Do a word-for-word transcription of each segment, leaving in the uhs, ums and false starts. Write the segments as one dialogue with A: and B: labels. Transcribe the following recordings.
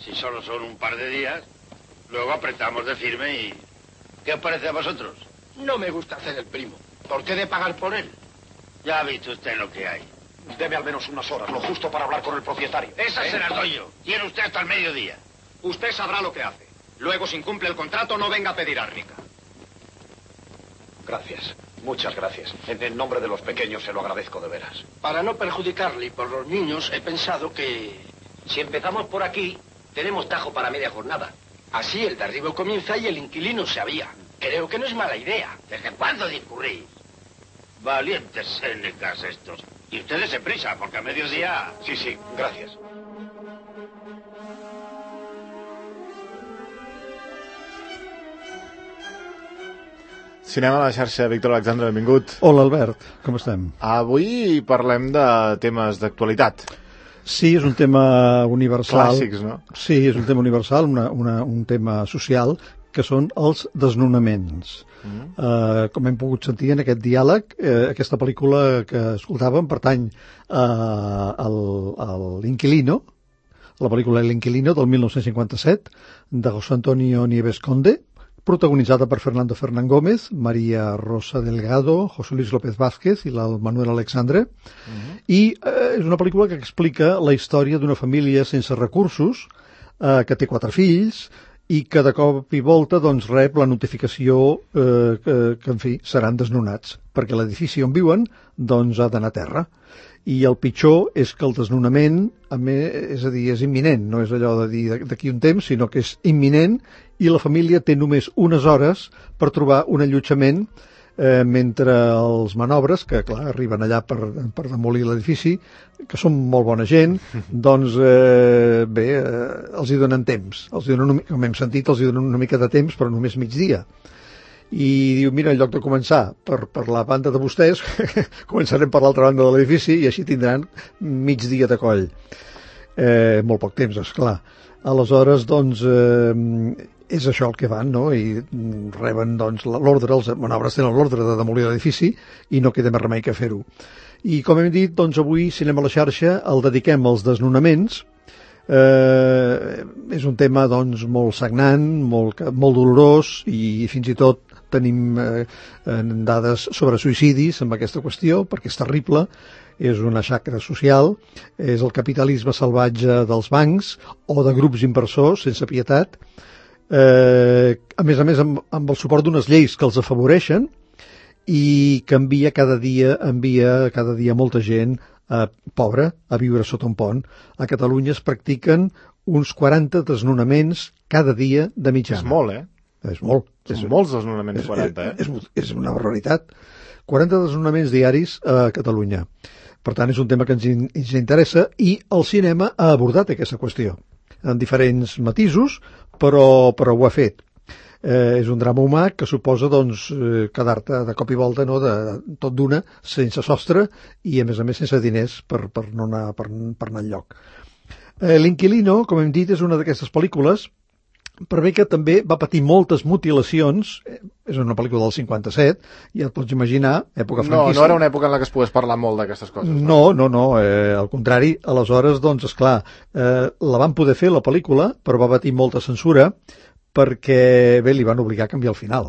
A: Si solo son un par de días, luego apretamos de firme y... ¿Qué os parece a vosotros?
B: No me gusta hacer el primo. ¿Por qué de pagar por él?
A: Ya ha visto usted lo que hay.
C: Debe al menos unas horas, lo justo para hablar con el propietario.
A: Esa se la doy yo. Tiene usted hasta el mediodía.
C: Usted sabrá lo que hace. Luego, si incumple el contrato, no venga a pedir árnica. Gracias. Muchas gracias. En el nombre de los pequeños se lo agradezco de veras.
B: Para no perjudicarle y por los niños, he pensado que...
D: Si empezamos por aquí, tenemos tajo para media jornada.
B: Así el derribo comienza y el inquilino se avía. Creo que no es mala idea.
A: ¿Desde cuándo discurrís? Valientes sénecas estos. Y ustedes se prisa, porque a mediodía...
C: Sí, sí, gracias.
E: Cinema a la xarxa, Víctor Alexandre, benvingut.
F: Hola, Albert, com estem?
E: Avui parlem de temes d'actualitat.
F: Sí, és un tema universal.
E: Clàssics, no?
F: Sí, és un tema universal, una, una, un tema social, que són els desnonaments. Mm. Uh, com hem pogut sentir en aquest diàleg, uh, aquesta pel·lícula que escoltàvem pertany uh, al, a l'Inquilino, la pel·lícula L'Inquilino del mil nou-cents cinquanta-set, de José Antonio Nieves Conde, protagonitzada per Fernando Fernán Gómez, María Rosa Delgado, José Luis López Vázquez i el Manuel Alexandre. Uh-huh. I eh, és una pel·lícula que explica la història d'una família sense recursos, eh, que té quatre fills, i que de cop i volta doncs, rep la notificació eh, que, que, en fi, seran desnonats, perquè l'edifici on viuen doncs, ha d'anar a terra. I el pitjor és que el desnonament, a més, és a dir, és imminent, no és allò de dir d'aquí un temps, sinó que és imminent, i la família té només unes hores per trobar un allotjament eh, mentre els manobres, que clar, arriben allà per, per demolir l'edifici, que són molt bona gent, doncs eh, bé, eh, els hi donen temps, els hi donen, com hem sentit, els hi donen una mica de temps, però només migdia. I diu, mira, en lloc de començar per, per la banda de vostès, començarem per l'altra banda de l'edifici i així tindran mig dia de coll. Eh, molt poc temps, esclar. Aleshores, doncs, eh, és això el que van, no? I reben, doncs, l'ordre, els manobres tenen l'ordre de demolir l'edifici i no queda més remei que fer-ho. I, com hem dit, doncs, avui Cinema a la xarxa el dediquem als desnonaments. Eh, és un tema, doncs, molt sagnant, molt, molt dolorós i fins i tot tenim eh, dades sobre suïcidis amb aquesta qüestió, perquè és terrible, és una xacra social, és el capitalisme salvatge dels bancs o de grups inversors sense pietat, eh, a més a més amb, amb el suport d'unes lleis que els afavoreixen i que envia cada dia, envia cada dia molta gent eh, pobra a viure sota un pont. A Catalunya es practiquen uns quaranta desnonaments cada dia de mitjana.
E: És molt, eh?
F: És molt.
E: Són
F: és,
E: molts desnonaments, quaranta, eh?
F: És, és, és una barbaritat. quaranta desnonaments diaris a Catalunya. Per tant, és un tema que ens, ens interessa i el cinema ha abordat aquesta qüestió en diferents matisos, però, però ho ha fet. Eh, és un drama humà que suposa doncs, eh, quedar-te de cop i volta, no, de, de, tot d'una, sense sostre i, a més a més, sense diners per, per, no anar, per, per anar enlloc. Eh, L'Inquilino, com hem dit, és una d'aquestes pel·lícules, per bé que també va patir moltes mutilacions. Eh, és una pel·lícula del cinquanta-set, ja et pots imaginar, època franquista.
E: No, no era una època en la que es pogués parlar molt d'aquestes coses.
F: No, no, no, eh, al contrari. Aleshores, doncs, esclar, eh, la van poder fer, la pel·lícula, però va patir molta censura, perquè, bé, li van obligar a canviar el final.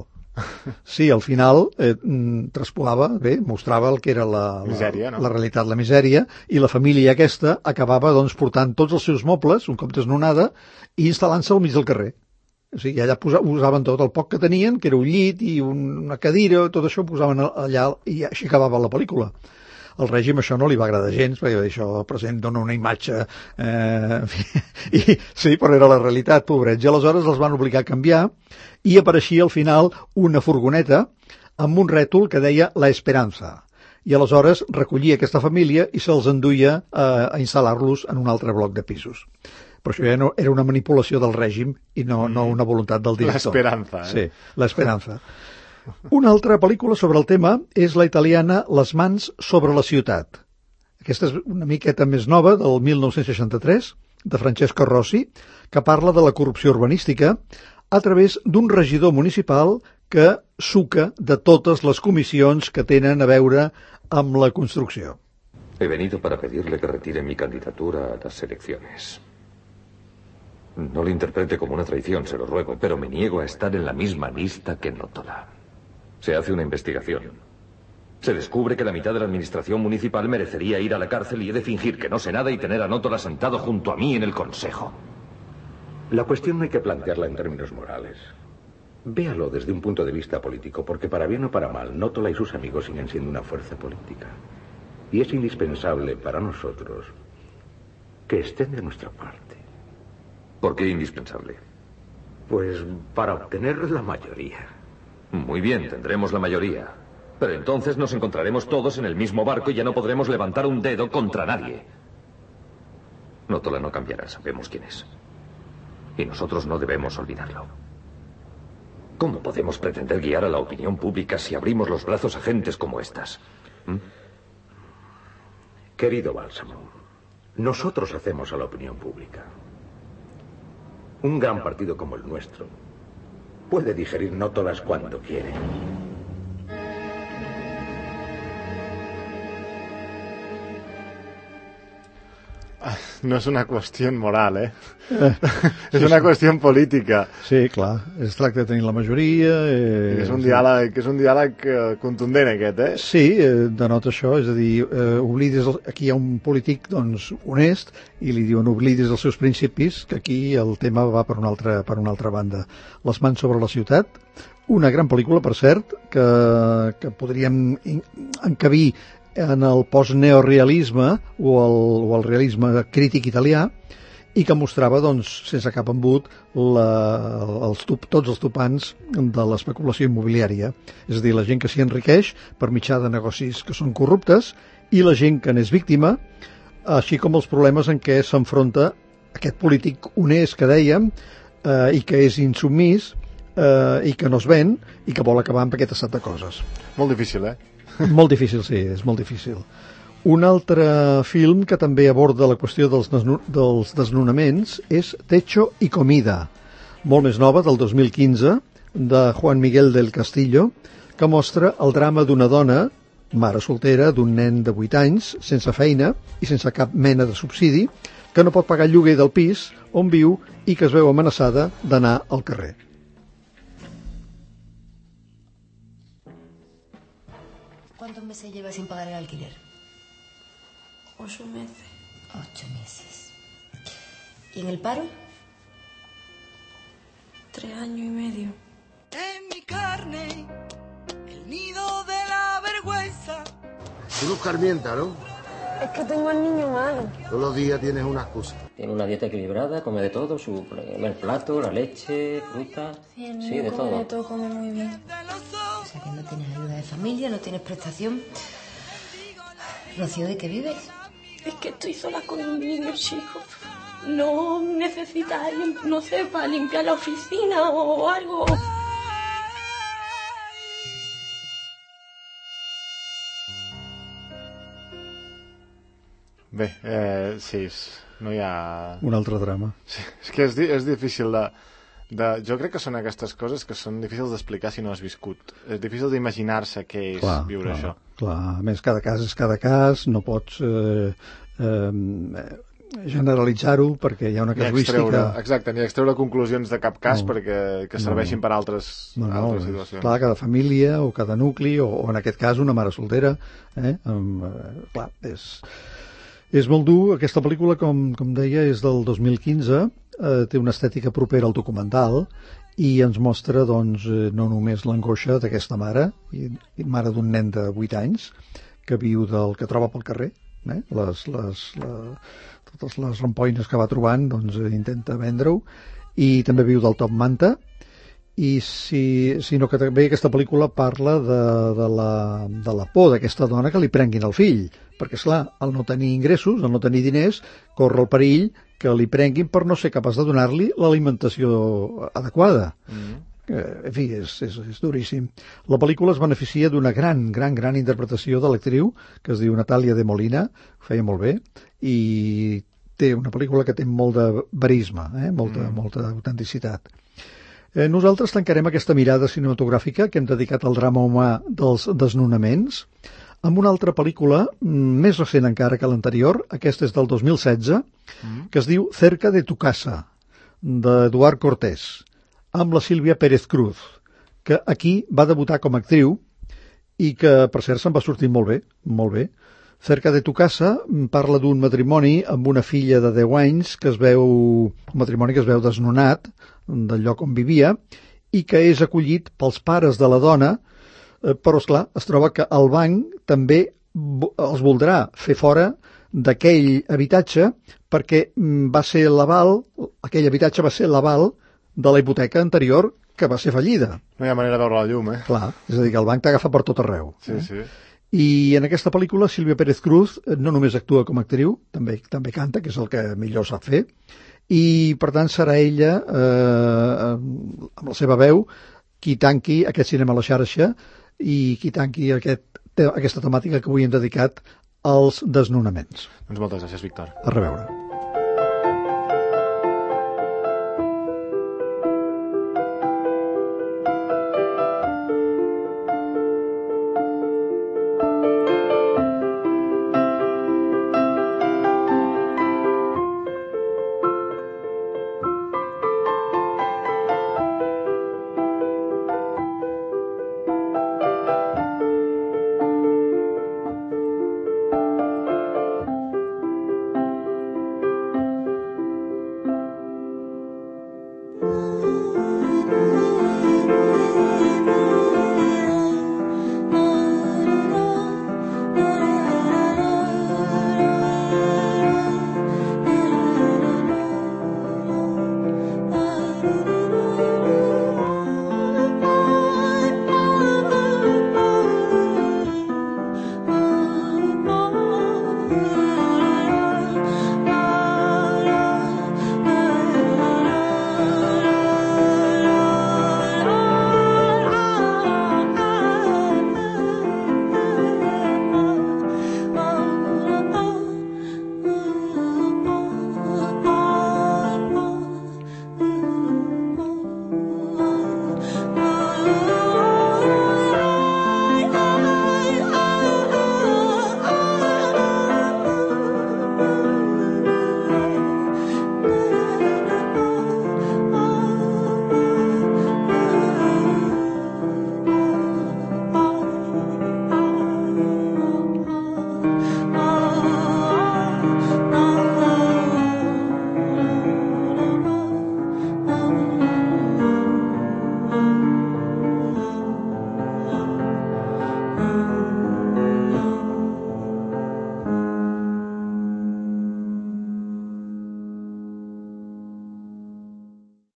F: Sí, al final eh, traspoava, bé, mostrava el que era la, la,
E: misèria, no?
F: la realitat, la misèria, i la família aquesta acabava doncs, portant tots els seus mobles, un cop desnonada, i instal·lant-se al mig del carrer. O sigui, allà posa, usaven tot el poc que tenien, que era un llit i un, una cadira, tot això ho posaven allà i així acabava la pel·lícula. Al règim això no li va agradar gens, perquè això present dona una imatge... Eh, en fi, i, sí, però era la realitat, pobrets. I aleshores els van obligar a canviar i apareixia al final una furgoneta amb un rètol que deia La Esperanza. I aleshores recollia aquesta família i se'ls enduia a, a instal·lar-los en un altre bloc de pisos. Però això ja no, era una manipulació del règim i no, no una voluntat del director.
E: L'Esperanza, eh?
F: Sí, l'Esperanza. Una altra pel·lícula sobre el tema és la italiana Les mans sobre la ciutat. Aquesta és una miqueta més nova, del mil nou-cents seixanta-tres, de Francesco Rossi, que parla de la corrupció urbanística a través d'un regidor municipal que suca de totes les comissions que tenen a veure amb la construcció.
G: He venido para pedirle que retire mi candidatura a las elecciones. No lo interprete como una traición, se lo ruego, pero me niego a estar en la misma lista que Nótola. Se hace una investigación. Se descubre que la mitad de la administración municipal merecería ir a la cárcel y he de fingir que no sé nada y tener a Nótola sentado junto a mí en el consejo.
H: La cuestión no hay que plantearla en términos morales. Véalo desde un punto de vista político, porque para bien o para mal, Nótola y sus amigos siguen siendo una fuerza política. Y es indispensable para nosotros que estén de nuestra parte.
G: ¿Por qué indispensable?
H: Pues para obtener la mayoría.
G: Muy bien, tendremos la mayoría. Pero entonces nos encontraremos todos en el mismo barco y ya no podremos levantar un dedo contra nadie. Nótola no cambiará, sabemos quién es. Y nosotros no debemos olvidarlo. ¿Cómo podemos pretender guiar a la opinión pública si abrimos los brazos a gentes como estas? ¿Mm?
H: Querido Bálsamo, nosotros hacemos a la opinión pública. Un gran partido como el nuestro puede digerir Nótolas cuando quiere.
E: No és una qüestió moral, eh? eh és una qüestió política.
F: Sí, clar. Es tracta de tenir la majoria...
E: Eh, és un sí. diàleg, és un diàleg contundent, aquest, eh?
F: Sí, eh, denota això. És a dir, eh, oblidis... El... Aquí hi ha un polític, doncs, honest, i li diuen oblidis els seus principis, que aquí el tema va per una altra, per una altra banda. Les mans sobre la ciutat. Una gran pel·lícula, per cert, que, que podríem encabir en el post-neorealisme o, el, o el realisme crític italià i que mostrava, doncs, sense cap embut, la, els, tots els topants de l'especulació immobiliària. És a dir, la gent que s'hi enriqueix per mitjà de negocis que són corruptes i la gent que n'és víctima, així com els problemes en què s'enfronta aquest polític honest que dèiem eh, i que és insubmís eh, i que no es ven i que vol acabar amb aquest estat de coses.
E: Molt difícil, eh?
F: Molt difícil, sí, és molt difícil. Un altre film que també aborda la qüestió dels, desnu dels desnonaments és Techo y Comida, molt més nova, del dos mil quinze, de Juan Miguel del Castillo, que mostra el drama d'una dona, mare soltera, d'un nen de vuit anys, sense feina i sense cap mena de subsidi, que no pot pagar el lloguer del pis on viu i que es veu amenaçada d'anar al carrer.
I: ¿Cuántos meses lleva sin pagar el alquiler?
J: Ocho meses.
I: Ocho meses. ¿Y en el paro?
J: Tres años y medio.
K: En mi carne, el nido de la vergüenza.
L: Tú no escarmientas, ¿no?
J: Es que tengo al niño malo.
L: Todos los días tienes una excusa.
M: Tiene una dieta equilibrada, come de todo, su, el plato, la leche, fruta,
J: sí, el
M: sí, de
J: come
M: todo.
J: de todo, come muy bien.
I: O sea que no tienes ayuda de familia, no tienes prestación. Rocío, ¿de qué vives?
J: Es que estoy sola con un niño chico. No necesita alguien, no sé, para limpiar la oficina o algo.
E: Bé, eh, sí, no hi ha...
F: Un altre drama.
E: Sí, és que és, és difícil de, de... Jo crec que són aquestes coses que són difícils d'explicar si no has viscut. És difícil d'imaginar-se què és clar, viure
F: clar,
E: això.
F: Clar, a més, cada cas és cada cas, no pots eh, eh, generalitzar-ho perquè hi ha una casuística...
E: Extreure, exacte, ni extreure conclusions de cap cas no, perquè que serveixin
F: no,
E: per a altres,
F: no, no,
E: altres situacions.
F: Clar, cada família o cada nucli, o, o en aquest cas una mare soltera, eh, amb, eh, clar, és... És molt dur. Aquesta pel·lícula, com, com deia, és del dos mil quinze, eh, té una estètica propera al documental i ens mostra, doncs, eh, no només l'angoixa d'aquesta mare, i, i mare d'un nen de vuit anys, que viu del que troba pel carrer, eh? les, les, la, totes les rampoines que va trobant, doncs, eh, intenta vendre-ho, i també viu del top manta, i si, sinó que també aquesta pel·lícula parla de, de, la, de la por d'aquesta dona que li prenguin el fill, perquè, esclar, al no tenir ingressos, al no tenir diners, corre el perill que li prenguin per no ser capaç de donar-li l'alimentació adequada. Mm. Eh, en fi, és, és, és duríssim. La pel·lícula es beneficia d'una gran, gran, gran interpretació de l'actriu, que es diu Natàlia de Molina, ho feia molt bé, i té una pel·lícula que té molt de verisme, eh? molta, mm. molta autenticitat. Eh, nosaltres tancarem aquesta mirada cinematogràfica que hem dedicat al drama humà dels desnonaments amb una altra pel·lícula més recent encara que l'anterior, aquesta és del dos mil setze, mm. que es diu Cerca de tu casa, d'Eduard Cortés, amb la Sílvia Pérez Cruz, que aquí va debutar com a actriu i que, per cert, se'n va sortir molt bé, molt bé. Cerca de tu casa parla d'un matrimoni amb una filla de deu anys que es veu, un matrimoni que es veu desnonat del lloc on vivia i que és acollit pels pares de la dona, però, esclar, es troba que el banc també els voldrà fer fora d'aquell habitatge perquè va ser l'aval, aquell habitatge va ser l'aval de la hipoteca anterior que va ser fallida.
E: No hi ha manera de veure la llum, eh?
F: Clar, és a dir, que el banc t'agafa per tot arreu.
E: Sí, sí.
F: I en aquesta pel·lícula Sílvia Pérez Cruz no només actua com a actriu, també també canta, que és el que millor sap fer, i per tant serà ella, eh, amb la seva veu, qui tanqui aquest cinema a la xarxa i qui tanqui aquest, aquesta temàtica que avui hem dedicat als desnonaments.
E: Doncs moltes gràcies, Víctor.
F: A reveure.
K: Thank you.